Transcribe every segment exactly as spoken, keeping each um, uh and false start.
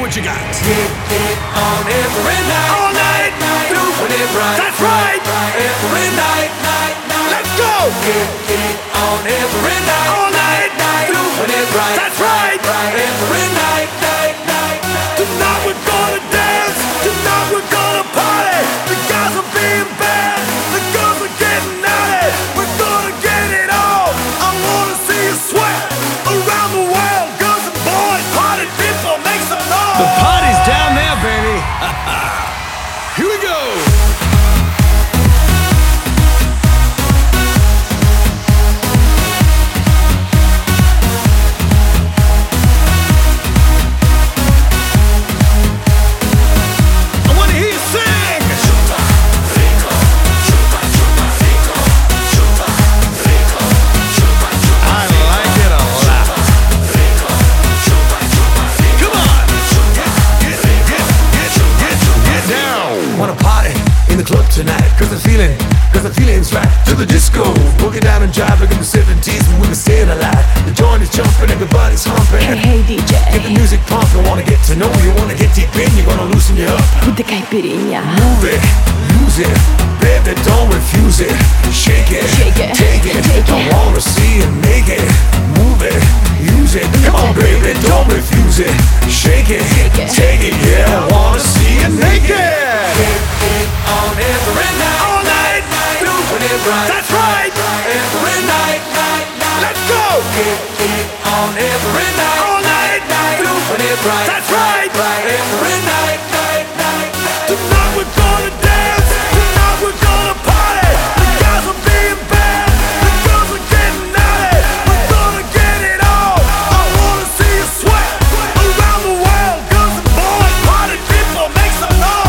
what you got. Get it on every night, all night, night, doing it right. That's right. Every night, night, night. Let's go. Get it on every night, all night, night, doing it right. That's right. Every night, night, night, night. Tonight we're gonna dance. Tonight we're gonna party. The guys are being bad. The girls are getting naughty. We're gonna get it all. I wanna see you sweat around the world. Girls and boys, party people, make some noise. The party's down there, baby. Here we go. Tonight, cause I'm feeling, cause I'm feeling's right. To the disco, boogie down and jive like in the seventies when we were staying alive. The joint is jumping, everybody's humping. Hey, hey D J, get the music pumping, wanna get to know you, wanna get deep in, you're gonna loosen you up. Put the caipirinha. Move it, use it, baby, don't refuse it. Shake it, shake it, take it, take I it. wanna see it, make it. Move it, use it, come on baby, don't refuse it. Shake it, shake it, take it, yeah, I wanna see it, make it. Get it on every night, all night, night, doing it right. That's right. Every night, night, night. Let's go. Get it on every night, all night, night, doing it right. That's right. Every night, night, night, night. Tonight we're gonna dance. Tonight we're gonna party. The guys are being bad. The girls are getting naughty. We're gonna get it all. I wanna see you sweat around the world. Girls and boys, party people, make some noise.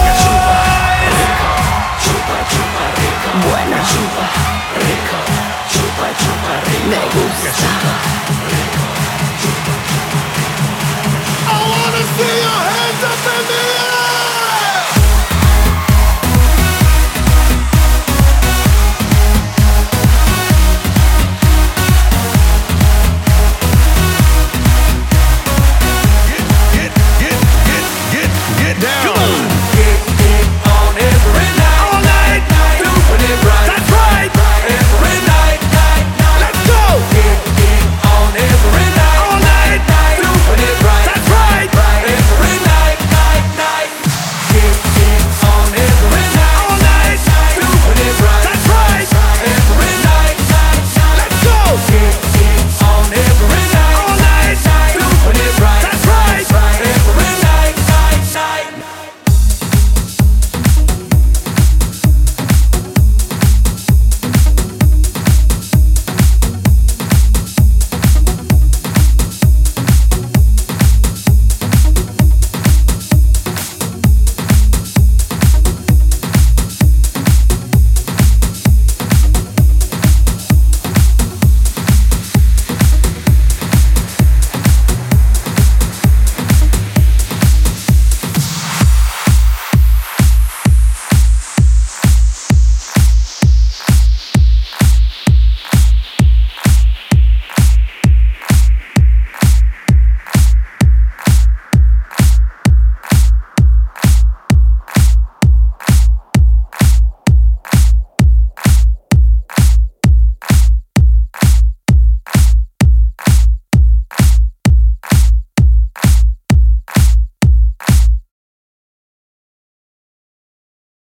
Buena chupa, rico, chupa, chupa, rico. Me gusta. I wanna see your hands up in the air.